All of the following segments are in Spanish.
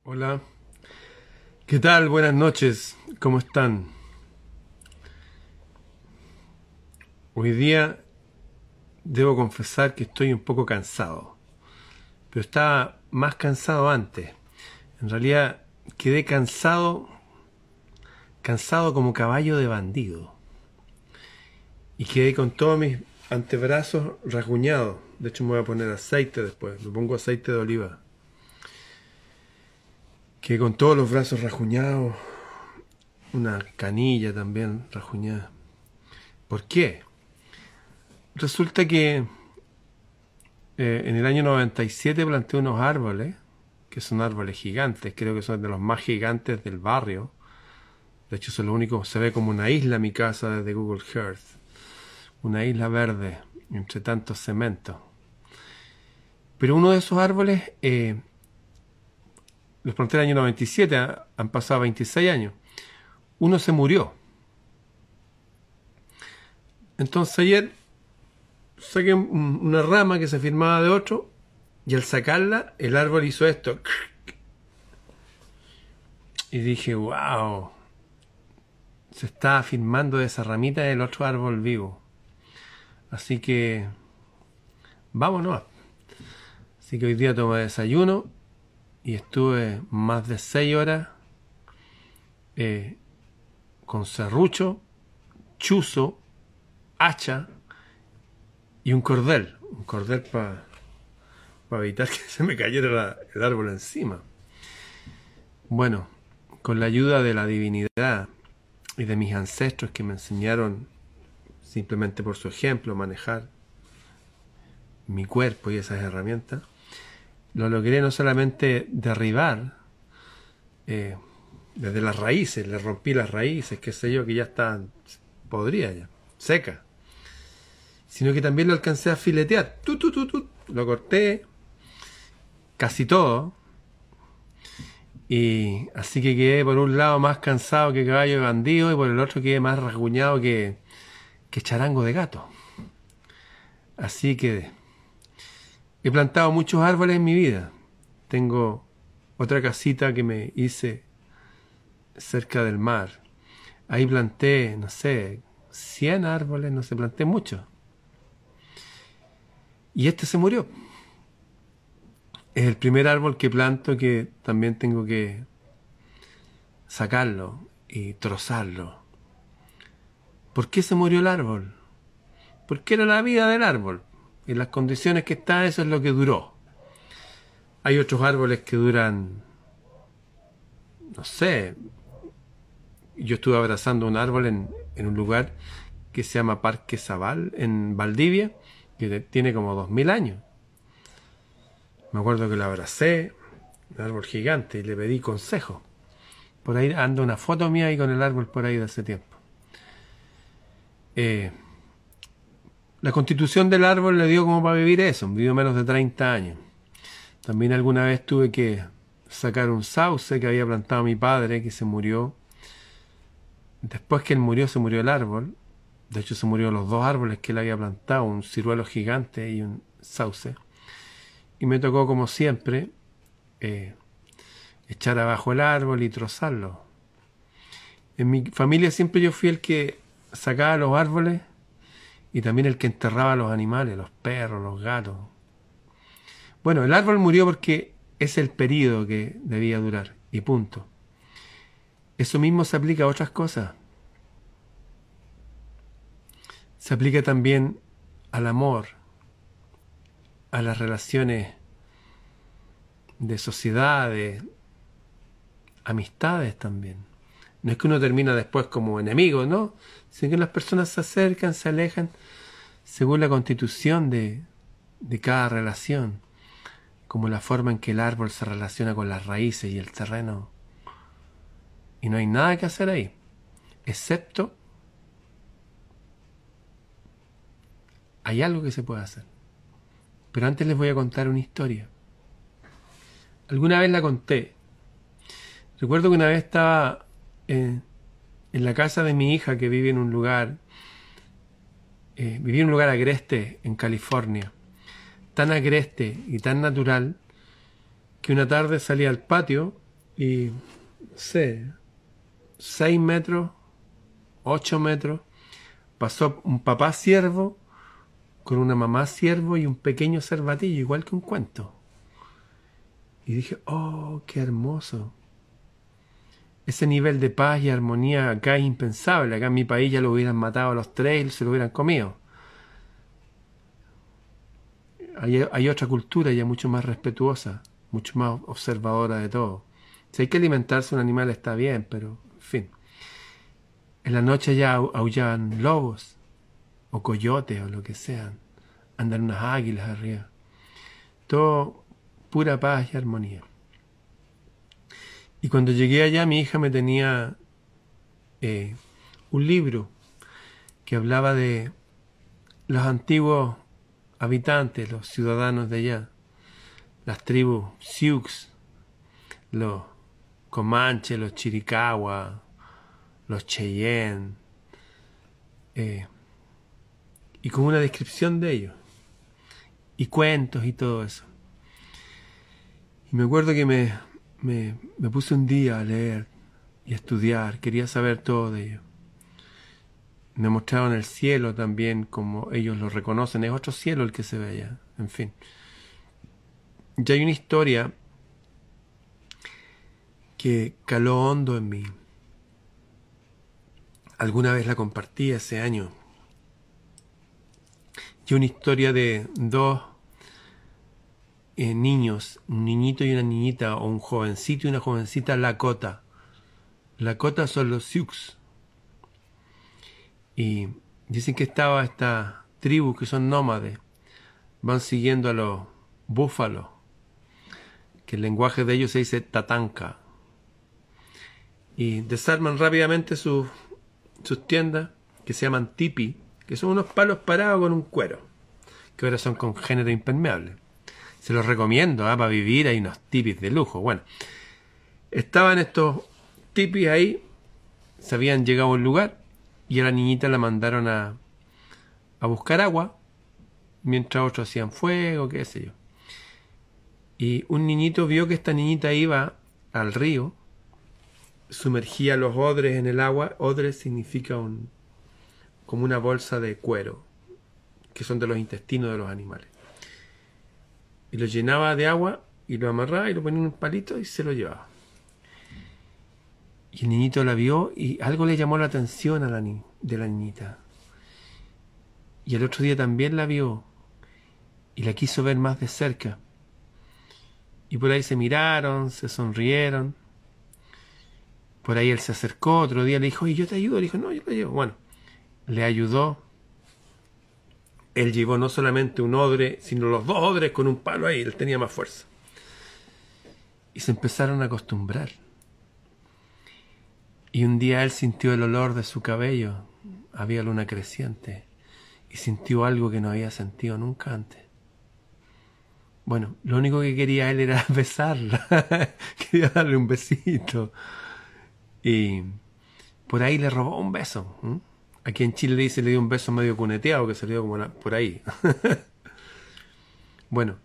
Hola, ¿qué tal? Buenas noches, ¿cómo están? Hoy día debo confesar que estoy un poco cansado, pero estaba más cansado antes. En realidad quedé cansado como caballo de bandido, y quedé con todos mis antebrazos rasguñados. De hecho me voy a poner aceite después, me pongo aceite de oliva. Quedé con todos los brazos rasguñados, una canilla también rasguñada. ¿Por qué? Resulta que en el año 97 planté unos árboles, que son árboles gigantes, creo que son de los más gigantes del barrio. De hecho, son los únicos, se ve como una isla mi casa desde Google Earth. Una isla verde, entre tantos cementos. Pero uno de esos árboles, los planté en el año 97, han pasado 26 años. Uno se murió. Entonces ayer saqué una rama que se firmaba de otro, y al sacarla, el árbol hizo esto. Y dije, wow, se está firmando de esa ramita del otro árbol vivo. Así que, vámonos. Así que hoy día tomé desayuno y estuve más de 6 horas con serrucho, chuzo, hacha y un cordel. Un cordel para evitar que se me cayera el árbol encima. Bueno, con la ayuda de la divinidad y de mis ancestros que me enseñaron simplemente por su ejemplo manejar mi cuerpo y esas herramientas, lo logré no solamente derribar desde las raíces, le rompí las raíces, qué sé yo, que ya estaban podridas ya, secas, sino que también lo alcancé a filetear. Lo corté casi todo, y así que quedé por un lado más cansado que caballo de bandido, y por el otro quedé más rasguñado que charango de gato. Así que he plantado muchos árboles en mi vida. Tengo otra casita que me hice cerca del mar. Ahí planté, no sé, 100 árboles, no sé, planté muchos. Y este se murió. Es el primer árbol que planto que también tengo que sacarlo y trozarlo. ¿Por qué se murió el árbol? Porque era la vida del árbol. En las condiciones que está, eso es lo que duró. Hay otros árboles que duran, no sé. Yo estuve abrazando un árbol en un lugar que se llama Parque Zabal, en Valdivia, que tiene como 2000 años. Me acuerdo que lo abracé, un árbol gigante, y le pedí consejo. Por ahí anda una foto mía ahí con el árbol por ahí de hace tiempo. La constitución del árbol le dio como para vivir eso, vivió menos de 30 años. También alguna vez tuve que sacar un sauce que había plantado mi padre, que se murió. Después que él murió, se murió el árbol. De hecho, se murieron los dos árboles que él había plantado, un ciruelo gigante y un sauce. Y me tocó, como siempre, echar abajo el árbol y trozarlo. En mi familia siempre yo fui el que sacaba los árboles y también el que enterraba a los animales, los perros, los gatos. Bueno, el árbol murió porque es el periodo que debía durar, y punto. Eso mismo se aplica a otras cosas. Se aplica también al amor, a las relaciones de sociedad, de amistades también. No es que uno termina después como enemigo, ¿no? Sino que las personas se acercan, se alejan según la constitución de cada relación, como la forma en que el árbol se relaciona con las raíces y el terreno. Y no hay nada que hacer ahí, excepto hay algo que se puede hacer. Pero antes les voy a contar una historia. Alguna vez la conté. Recuerdo que una vez estaba en la casa de mi hija, que vive en un lugar, vivía en un lugar agreste en California. Tan agreste y tan natural que una tarde salí al patio y, no sé, 6 metros, 8 metros, pasó un papá ciervo con una mamá ciervo y un pequeño cervatillo, igual que un cuento. Y dije, oh, qué hermoso. Ese nivel de paz y armonía acá es impensable. Acá en mi país ya lo hubieran matado a los tres y se lo hubieran comido. Hay otra cultura ya mucho más respetuosa, mucho más observadora de todo. Si hay que alimentarse un animal está bien, pero en fin. En la noche ya aullaban lobos o coyotes o lo que sean. Andan unas águilas arriba. Todo pura paz y armonía. Y cuando llegué allá mi hija me tenía un libro que hablaba de los antiguos habitantes, los ciudadanos de allá, las tribus Sioux, los Comanches, los Chiricahua, los Cheyenne, y con una descripción de ellos, y cuentos y todo eso. Y me acuerdo que me puse un día a leer y a estudiar, quería saber todo de ellos. Me mostraron el cielo también, como ellos lo reconocen, es otro cielo el que se ve allá, en fin. Ya hay una historia que caló hondo en mí. Alguna vez la compartí hace años. Y una historia de dos niños, un niñito y una niñita, o un jovencito y una jovencita Lakota. Lakota son los Sioux. Y dicen que estaba esta tribu que son nómades, van siguiendo a los búfalos, que el lenguaje de ellos se dice tatanka, y desarman rápidamente sus tiendas, que se llaman tipi, que son unos palos parados con un cuero, que ahora son con género impermeable. Se los recomiendo, para vivir, hay unos tipis de lujo. Bueno, estaban estos tipis ahí, se habían llegado a un lugar, y a la niñita la mandaron a buscar agua, mientras otros hacían fuego, qué sé yo. Y un niñito vio que esta niñita iba al río, sumergía los odres en el agua. Odres significa como una bolsa de cuero, que son de los intestinos de los animales. Y lo llenaba de agua, y lo amarraba, y lo ponía en un palito, y se lo llevaba. Y el niñito la vio, y algo le llamó la atención de la niñita. Y el otro día también la vio, y la quiso ver más de cerca. Y por ahí se miraron, se sonrieron. Por ahí él se acercó, otro día le dijo, oye, yo te ayudo. Le dijo, no, yo te llevo. Bueno, le ayudó. Él llevó no solamente un odre, sino los dos odres con un palo ahí. Él tenía más fuerza. Y se empezaron a acostumbrar. Y un día él sintió el olor de su cabello. Había luna creciente. Y sintió algo que no había sentido nunca antes. Bueno, lo único que quería él era besarla. Quería darle un besito. Y por ahí le robó un beso. Aquí en Chile le dio un beso medio cuneteado, que salió como por ahí. Bueno,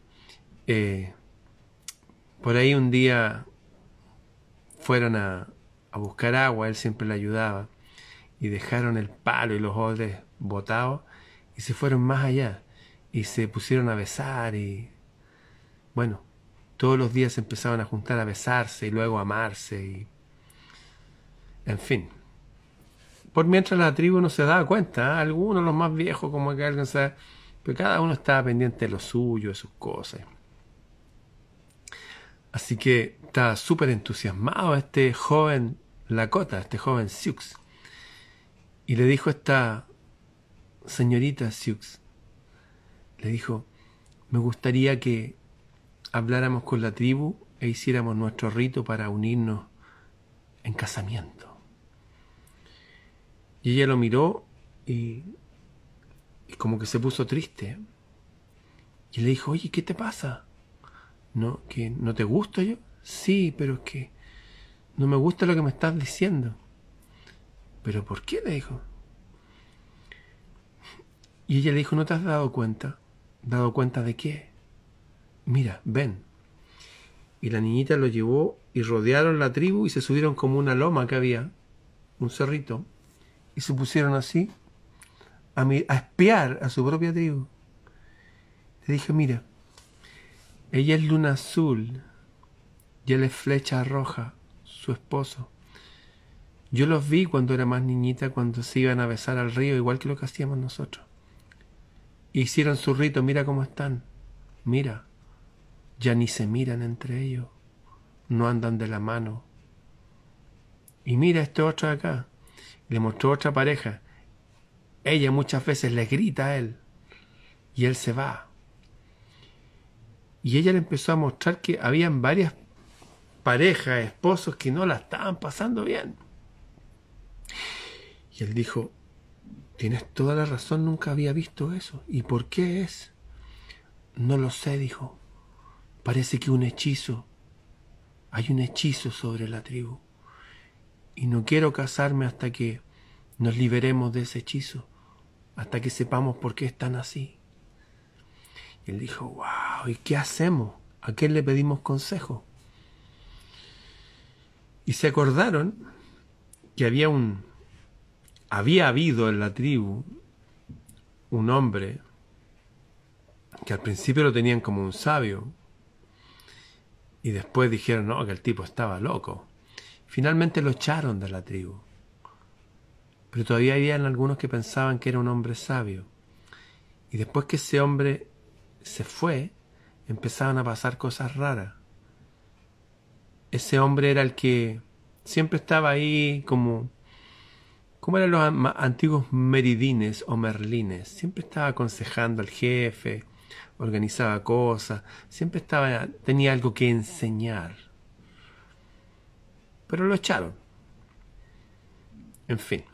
por ahí un día fueron a buscar agua, él siempre le ayudaba, y dejaron el palo y los odres botados, y se fueron más allá, y se pusieron a besar, y bueno, todos los días se empezaban a juntar a besarse, y luego a amarse, y en fin. Por mientras la tribu no se daba cuenta, algunos, los más viejos, como que alguien sabe, pero cada uno estaba pendiente de lo suyo, de sus cosas. Así que estaba súper entusiasmado este joven Lakota, este joven Sioux. Y le dijo a esta señorita Sioux, le dijo, me gustaría que habláramos con la tribu e hiciéramos nuestro rito para unirnos en casamiento. Y ella lo miró y como que se puso triste. Y le dijo, oye, ¿qué te pasa? ¿No? ¿Que no te gusto yo? Sí, pero es que no me gusta lo que me estás diciendo. ¿Pero por qué? Le dijo. Y ella le dijo, ¿no te has dado cuenta? ¿Dado cuenta de qué? Mira, ven. Y la niñita lo llevó y rodearon la tribu y se subieron como una loma que había, un cerrito, y se pusieron así a espiar a su propia tribu. Le dije, mira, ella es luna azul y él es flecha roja, su esposo. Yo los vi cuando era más niñita, cuando se iban a besar al río, igual que lo que hacíamos nosotros. Hicieron su rito, mira cómo están. Mira, ya ni se miran entre ellos, no andan de la mano. Y mira este otro de acá. Le mostró otra pareja. Ella muchas veces le grita a él y él se va. Y ella le empezó a mostrar que habían varias parejas, esposos que no la estaban pasando bien. Y él dijo, tienes toda la razón, nunca había visto eso. ¿Y por qué es? No lo sé, dijo. Parece que un hechizo. Hay un hechizo sobre la tribu. Y no quiero casarme hasta que nos liberemos de ese hechizo, hasta que sepamos por qué están así. Y él dijo, wow, ¿y qué hacemos? ¿A quién le pedimos consejo? Y se acordaron que había habido en la tribu un hombre que al principio lo tenían como un sabio y después dijeron no, que el tipo estaba loco. Finalmente lo echaron de la tribu, pero todavía habían algunos que pensaban que era un hombre sabio. Y después que ese hombre se fue, empezaban a pasar cosas raras. Ese hombre era el que siempre estaba ahí como eran los antiguos meridines o merlines. Siempre estaba aconsejando al jefe, organizaba cosas, siempre tenía algo que enseñar. Pero lo echaron. En fin.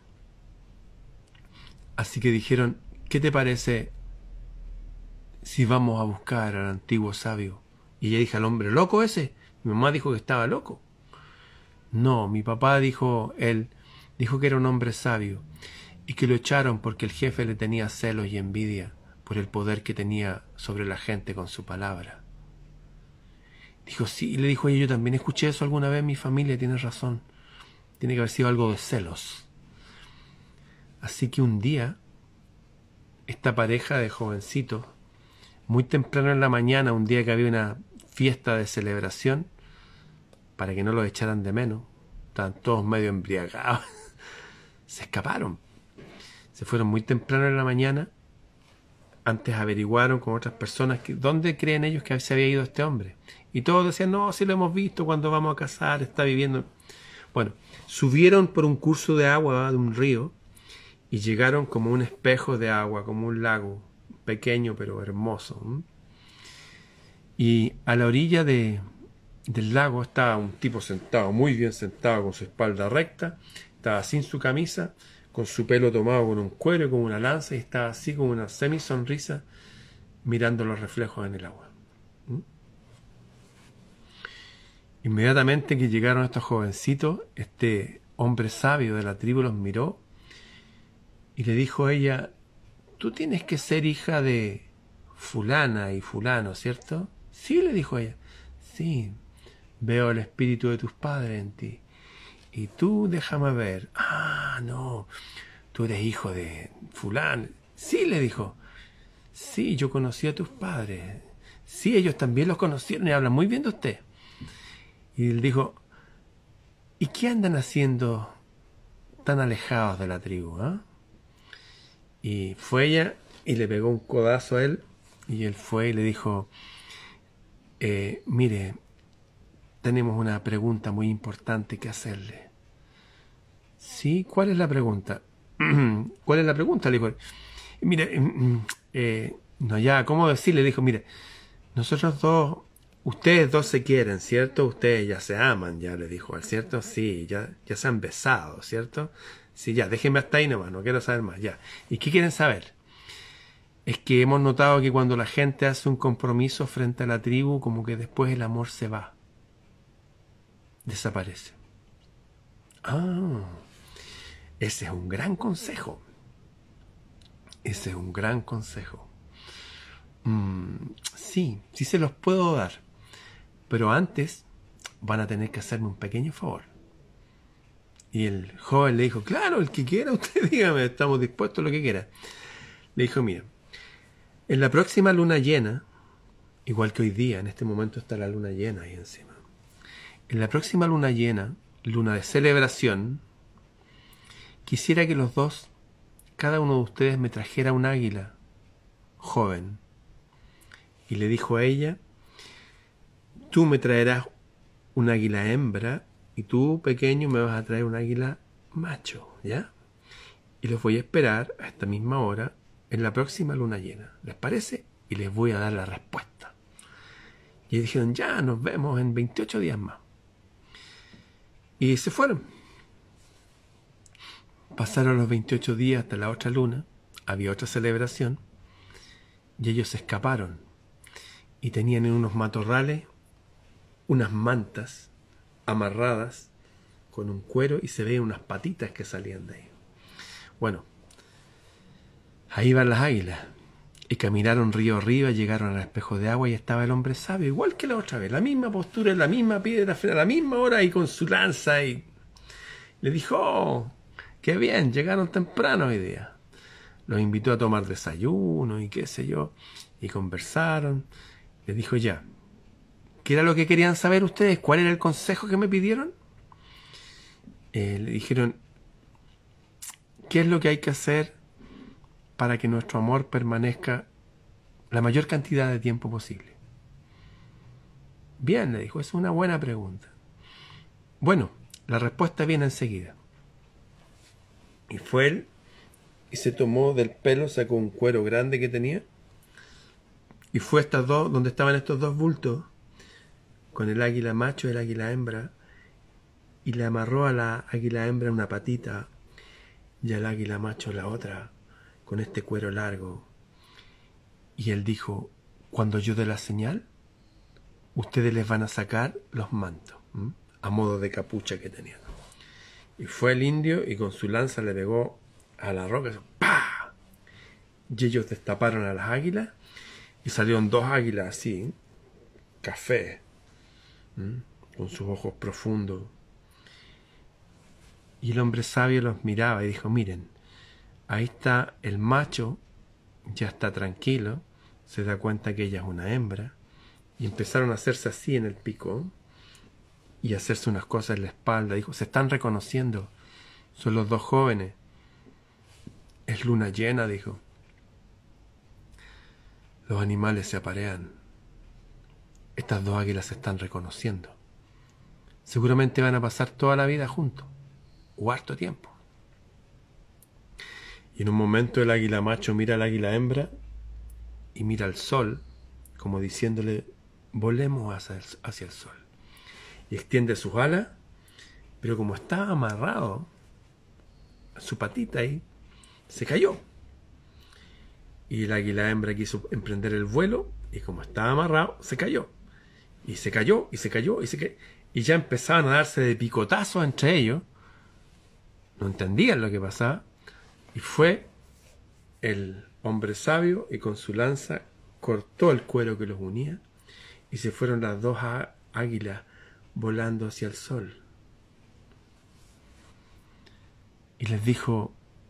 Así que dijeron, ¿qué te parece si vamos a buscar al antiguo sabio? Y ella dijo, ¿al hombre loco ese? Mi mamá dijo que estaba loco. No, mi papá dijo que era un hombre sabio y que lo echaron porque el jefe le tenía celos y envidia por el poder que tenía sobre la gente con su palabra. Dijo, sí, y le dijo, oye, yo también escuché eso alguna vez en mi familia, tienes razón. Tiene que haber sido algo de celos. Así que un día, esta pareja de jovencitos, muy temprano en la mañana, un día que había una fiesta de celebración, para que no los echaran de menos, estaban todos medio embriagados, se escaparon. Se fueron muy temprano en la mañana. Antes averiguaron con otras personas dónde creen ellos que se había ido este hombre. Y todos decían, no, sí lo hemos visto cuando vamos a casar, está viviendo. Bueno, subieron por un curso de agua de un río y llegaron como un espejo de agua, como un lago, pequeño pero hermoso. Y a la orilla del lago estaba un tipo sentado, muy bien sentado, con su espalda recta, estaba sin su camisa, con su pelo tomado con un cuero y con una lanza, y estaba así con una semisonrisa mirando los reflejos en el agua. Inmediatamente que llegaron estos jovencitos, este hombre sabio de la tribu los miró y le dijo a ella, tú tienes que ser hija de fulana y fulano, ¿cierto? Sí, le dijo ella. Sí, veo el espíritu de tus padres en ti. Y tú, déjame ver. Ah, no, tú eres hijo de fulano. Sí, le dijo. Sí, yo conocí a tus padres. Sí, ellos también los conocieron y hablan muy bien de usted. Y él dijo, ¿y qué andan haciendo tan alejados de la tribu? Y fue ella y le pegó un codazo a él. Y él fue y le dijo, mire, tenemos una pregunta muy importante que hacerle. ¿Sí? ¿Cuál es la pregunta? ¿Cuál es la pregunta? Le dijo, mire, no, ya, ¿cómo decirle? Le dijo, mire, nosotros dos, ustedes dos se quieren, ¿cierto? Ustedes ya se aman, ya le dijo, ¿cierto? Sí, ya se han besado, ¿cierto? Sí, ya, déjenme hasta ahí nomás, no quiero saber más, ya. ¿Y qué quieren saber? Es que hemos notado que cuando la gente hace un compromiso frente a la tribu, como que después el amor se va. Desaparece. Ah, ese es un gran consejo. Ese es un gran consejo. Sí se los puedo dar. pero antes van a tener que hacerme un pequeño favor. Y el joven le dijo, claro, el que quiera usted, dígame, estamos dispuestos a lo que quiera. Le dijo, mira, en la próxima luna llena, igual que hoy día, en este momento está la luna llena ahí encima. En la próxima luna llena, luna de celebración, quisiera que los dos, cada uno de ustedes me trajera un águila joven. Y le dijo a ella, tú me traerás un águila hembra y tú, pequeño, me vas a traer un águila macho, ¿ya? Y los voy a esperar a esta misma hora en la próxima luna llena. ¿Les parece? Y les voy a dar la respuesta. Y dijeron, ya, nos vemos en 28 días más. Y se fueron. Pasaron los 28 días hasta la otra luna. Había otra celebración. Y ellos se escaparon. Y tenían en unos matorrales unas mantas amarradas con un cuero y se veían unas patitas que salían de ahí. Bueno, ahí van las águilas. Y caminaron río arriba, llegaron al espejo de agua y estaba el hombre sabio, igual que la otra vez, la misma postura, la misma piedra, a la misma hora y con su lanza. Y le dijo, oh, qué bien, llegaron temprano hoy día. Los invitó a tomar desayuno y qué sé yo, y conversaron. Les dijo, ya, ¿qué era lo que querían saber ustedes? ¿Cuál era el consejo que me pidieron? Le dijeron, ¿qué es lo que hay que hacer para que nuestro amor permanezca la mayor cantidad de tiempo posible? Bien, le dijo, es una buena pregunta. Bueno, la respuesta viene enseguida. Y fue él y se tomó del pelo, sacó un cuero grande que tenía y fue a estas dos, donde estaban estos dos bultos, con el águila macho y el águila hembra, y le amarró a la águila hembra una patita y al águila macho la otra, con este cuero largo. Y él dijo, cuando yo dé la señal, ustedes les van a sacar los mantos, a modo de capucha que tenían. Y fue el indio y con su lanza le pegó a la roca, ¡pah! Y ellos destaparon a las águilas y salieron dos águilas así, café, con sus ojos profundos. Y el hombre sabio los miraba y dijo, miren, ahí está el macho, ya está tranquilo, se da cuenta que ella es una hembra, y empezaron a hacerse así en el pico y a hacerse unas cosas en la espalda. Dijo, se están reconociendo, son los dos jóvenes, es luna llena, dijo. Los animales se aparean, estas dos águilas se están reconociendo, seguramente van a pasar toda la vida juntos, o harto tiempo. Y en un momento el águila macho mira al águila hembra y mira al sol, como diciéndole, volemos hacia el sol. Y extiende sus alas, pero como estaba amarrado a su patita ahí, se cayó. Y el águila hembra quiso emprender el vuelo, y como estaba amarrado, se cayó. Y se cayó, y se cayó, y se cayó. Y ya empezaban a darse de picotazos entre ellos. No entendían lo que pasaba. Y fue el hombre sabio y con su lanza cortó el cuero que los unía y se fueron las dos águilas volando hacia el sol. Y les dijo,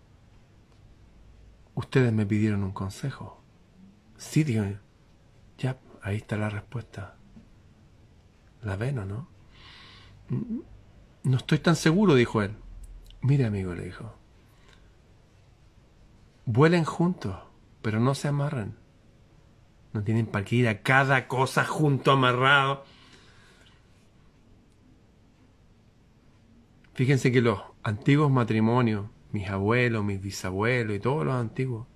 ustedes me pidieron un consejo. Sí, digo, ya, ahí está la respuesta. ¿La ven o no? No estoy tan seguro, dijo él. Mire, amigo, le dijo, vuelen juntos, pero no se amarran. No tienen para qué ir a cada cosa junto, amarrado. Fíjense que los antiguos matrimonios, mis abuelos, mis bisabuelos y todos los antiguos,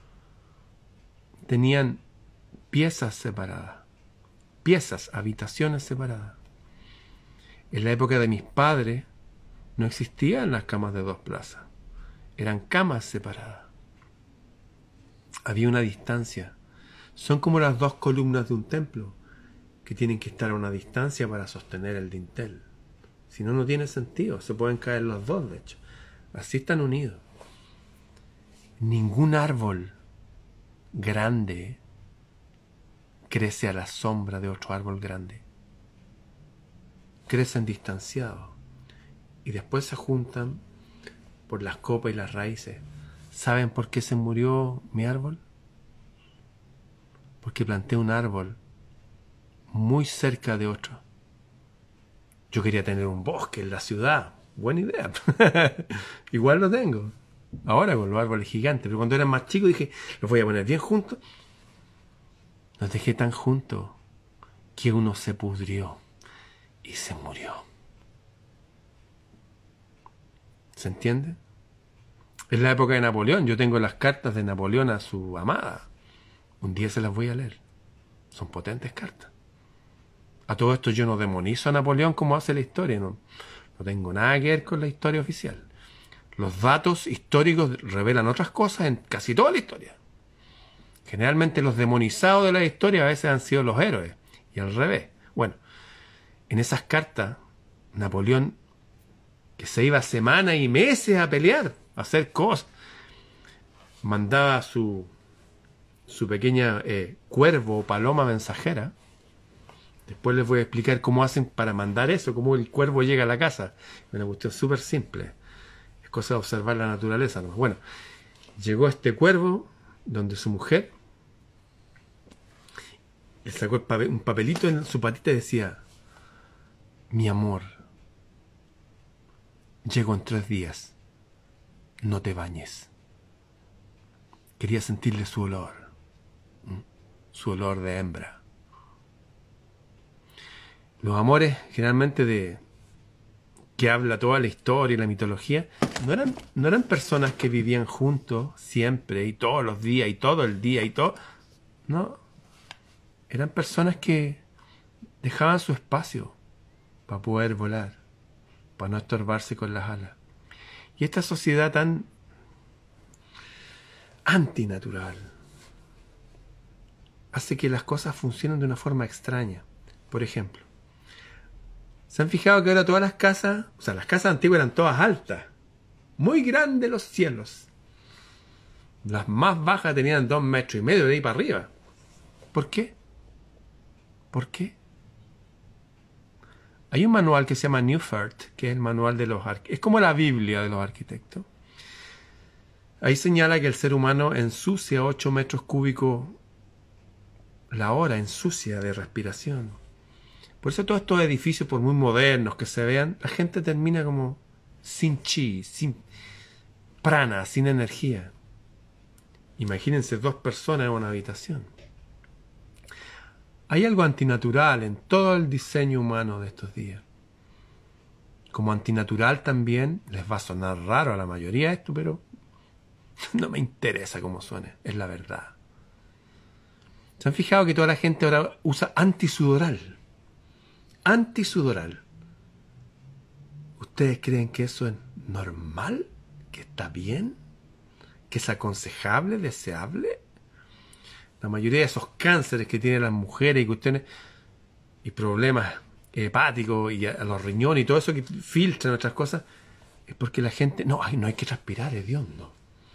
tenían piezas separadas, piezas, habitaciones separadas. En la época de mis padres no existían las camas de dos plazas, eran camas separadas. Había una distancia. Son como las dos columnas de un templo, que tienen que estar a una distancia para sostener el dintel. Si no, no tiene sentido. Se pueden caer los dos, de hecho. Así están unidos. Ningún árbol grande crece a la sombra de otro árbol grande. crecen distanciados y después se juntan por las copas y las raíces. ¿Saben por qué se murió mi árbol? Porque planté un árbol muy cerca de otro. Yo quería tener un bosque en la ciudad. Buena idea. Igual lo tengo. Ahora con los árboles gigantes. Pero cuando eran más chicos dije, los voy a poner bien juntos. Los dejé tan juntos que uno se pudrió y se murió. ¿Se entiende? Es la época de Napoleón. Yo tengo las cartas de Napoleón a su amada. Un día se las voy a leer. Son potentes cartas. A todo esto yo no demonizo a Napoleón como hace la historia. No tengo nada que ver con la historia oficial. Los datos históricos revelan otras cosas en casi toda la historia. Generalmente los demonizados de la historia a veces han sido los héroes. Y al revés. Bueno, en esas cartas, Napoleón, que se iba semanas y meses a pelear, a hacer cosas, mandaba su pequeña cuervo o paloma mensajera. Después les voy a explicar cómo hacen para mandar eso, cómo el cuervo llega a la casa. Es una cuestión súper simple. Es cosa de observar la naturaleza, ¿no? Bueno, llegó este cuervo donde su mujer le sacó un papelito en su patita y decía: mi amor, llego en 3 días, no te bañes. Quería sentirle su olor, su olor de hembra. Los amores, generalmente de que habla toda la historia y la mitología, no eran personas que vivían juntos siempre y todos los días y todo el día y todo. No. Eran personas que dejaban su espacio para poder volar, para no estorbarse con las alas. Y esta sociedad tan antinatural hace que las cosas funcionen de una forma extraña. Por ejemplo, ¿se han fijado que ahora todas las casas, o sea, las casas antiguas eran todas altas, muy grandes los cielos? Las más bajas tenían 2,5 metros de ahí para arriba. ¿Por qué? ¿Por qué? Hay un manual que se llama Newfert, que es el manual de los arquitectos. Es como la Biblia de los arquitectos. Ahí señala que el ser humano ensucia 8 metros cúbicos la hora, ensucia de respiración. Por eso todos estos edificios, por muy modernos que se vean, la gente termina como sin chi, sin prana, sin energía. Imagínense 2 personas en una habitación. Hay algo antinatural en todo el diseño humano de estos días. Como antinatural también, les va a sonar raro a la mayoría esto, pero no me interesa cómo suene, es la verdad. ¿Se han fijado que toda la gente ahora usa antisudoral? Antisudoral. ¿Ustedes creen que eso es normal? ¿Que está bien? ¿Que es aconsejable, deseable? La mayoría de esos cánceres que tienen las mujeres y cuestiones y problemas hepáticos y a los riñones y todo eso que filtran otras cosas, es porque la gente... No hay que respirar, hediondo.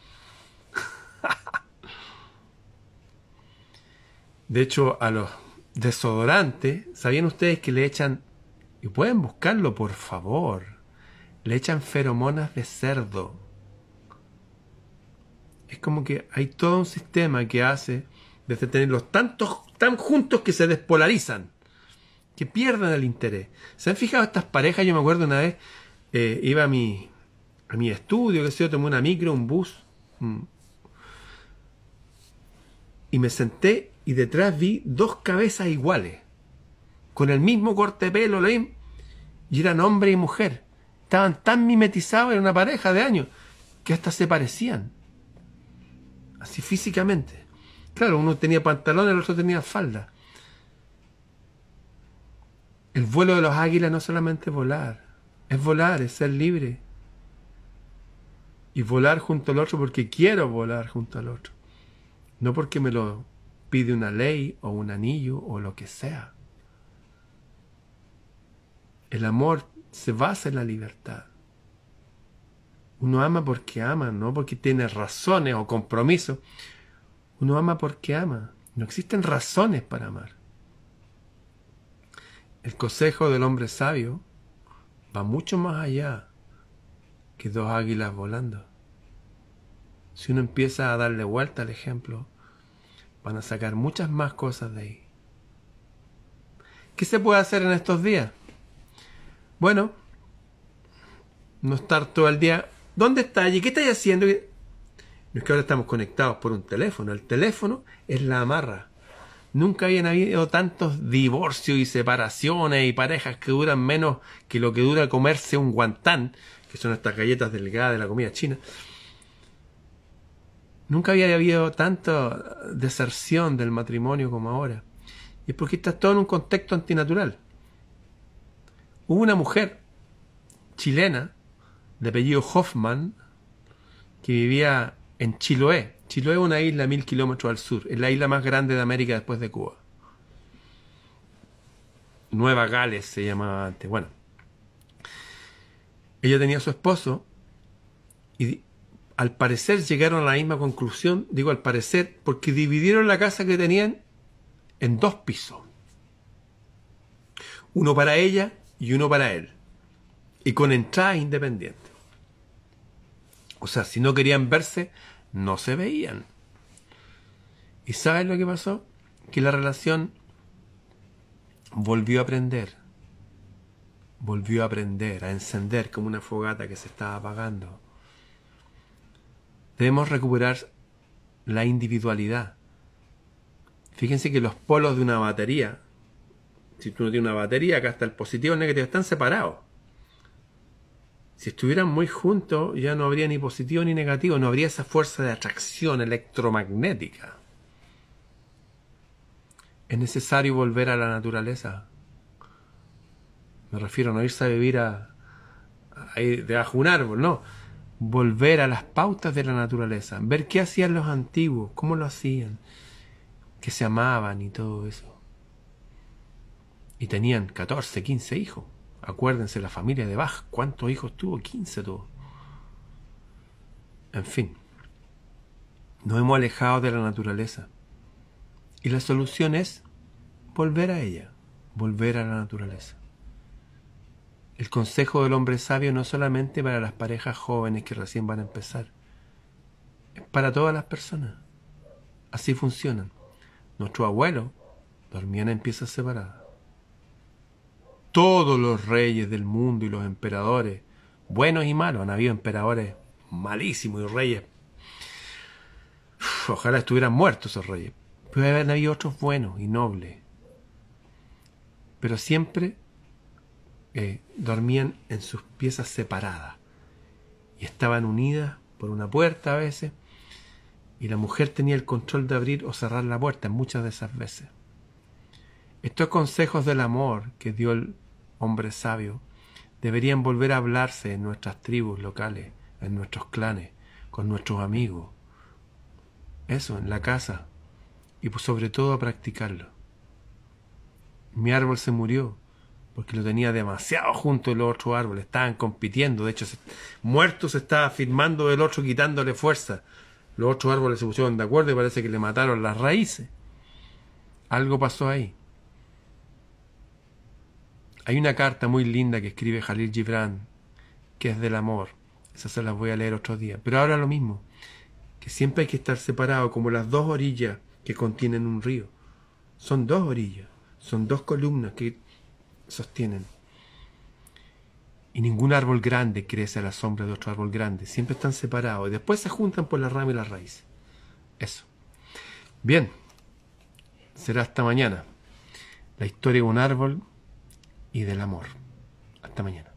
De hecho, a los desodorantes, ¿sabían ustedes que le echan, y pueden buscarlo por favor, le echan feromonas de cerdo? Es como que hay todo un sistema que hace desde tenerlos tan juntos que se despolarizan, que pierden el interés. ¿Se han fijado estas parejas? Yo me acuerdo una vez, iba a mi estudio, que sé yo, tomé una micro, un bus, y me senté y detrás vi 2 cabezas iguales, con el mismo corte de pelo, y eran hombre y mujer. Estaban tan mimetizados, era una pareja de años, que hasta se parecían, así físicamente. Claro, uno tenía pantalón, el otro tenía falda. El vuelo de los águilas no solamente es volar, es ser libre. Y volar junto al otro porque quiero volar junto al otro. No porque me lo pide una ley o un anillo o lo que sea. El amor se basa en la libertad. Uno ama porque ama, no porque tiene razones o compromisos. Uno ama porque ama. No existen razones para amar. El consejo del hombre sabio va mucho más allá que dos águilas volando. Si uno empieza a darle vuelta al ejemplo, van a sacar muchas más cosas de ahí. ¿Qué se puede hacer en estos días? Bueno, no estar todo el día. ¿Dónde está allí? ¿Qué estáis haciendo? No es que ahora estamos conectados por un teléfono. El teléfono es la amarra. Nunca habían habido tantos divorcios y separaciones y parejas que duran menos que lo que dura comerse un guantán, que son estas galletas delgadas de la comida china. Nunca había habido tanta deserción del matrimonio como ahora. Y es porque está todo en un contexto antinatural. Hubo una mujer chilena de apellido Hoffman que vivía en Chiloé. Chiloé es una isla a 1000 kilómetros al sur. Es la isla más grande de América después de Cuba. Nueva Gales se llamaba antes. Bueno, ella tenía a su esposo y al parecer llegaron a la misma conclusión. Digo al parecer porque dividieron la casa que tenían en 2 pisos. Uno para ella y uno para él. Y con entradas independientes. O sea, si no querían verse, no se veían. ¿Y sabes lo que pasó? Que la relación volvió a aprender. Volvió a aprender, a encender como una fogata que se estaba apagando. Debemos recuperar la individualidad. Fíjense que los polos de una batería, si tú no tienes una batería, acá está el positivo y el negativo, están separados. Si estuvieran muy juntos, ya no habría ni positivo ni negativo, no habría esa fuerza de atracción electromagnética. Es necesario volver a la naturaleza. Me refiero a no irse a vivir debajo de un árbol, no. Volver a las pautas de la naturaleza, ver qué hacían los antiguos, cómo lo hacían, que se amaban y todo eso. Y tenían 14, 15 hijos. Acuérdense, la familia de Bach, ¿cuántos hijos tuvo? 15 tuvo. En fin, nos hemos alejado de la naturaleza. Y la solución es volver a ella, volver a la naturaleza. El consejo del hombre sabio no es solamente para las parejas jóvenes que recién van a empezar, es para todas las personas. Así funcionan. Nuestros abuelos dormían en piezas separadas. Todos los reyes del mundo y los emperadores, buenos y malos, han habido emperadores malísimos y reyes. Ojalá estuvieran muertos esos reyes. Pero han habido otros buenos y nobles. Pero siempre dormían en sus piezas separadas. Y estaban unidas por una puerta a veces. Y la mujer tenía el control de abrir o cerrar la puerta muchas de esas veces. Estos consejos del amor que dio el hombre sabio deberían volver a hablarse en nuestras tribus locales, en nuestros clanes, con nuestros amigos. Eso, en la casa. Y pues sobre todo a practicarlo. Mi árbol se murió porque lo tenía demasiado junto a los otros árboles. Estaban compitiendo. De hecho, muerto se estaba firmando del otro, quitándole fuerza. Los otros árboles se pusieron de acuerdo y parece que le mataron las raíces. Algo pasó ahí. Hay una carta muy linda que escribe Jalil Gibran, que es del amor. Esas se las voy a leer otro día. Pero ahora lo mismo, que siempre hay que estar separado, como las 2 orillas que contienen un río. Son 2 orillas, son 2 columnas que sostienen. Y ningún árbol grande crece a la sombra de otro árbol grande. Siempre están separados y después se juntan por la rama y la raíz. Eso. Bien, será hasta mañana. La historia de un árbol y del amor. Hasta mañana.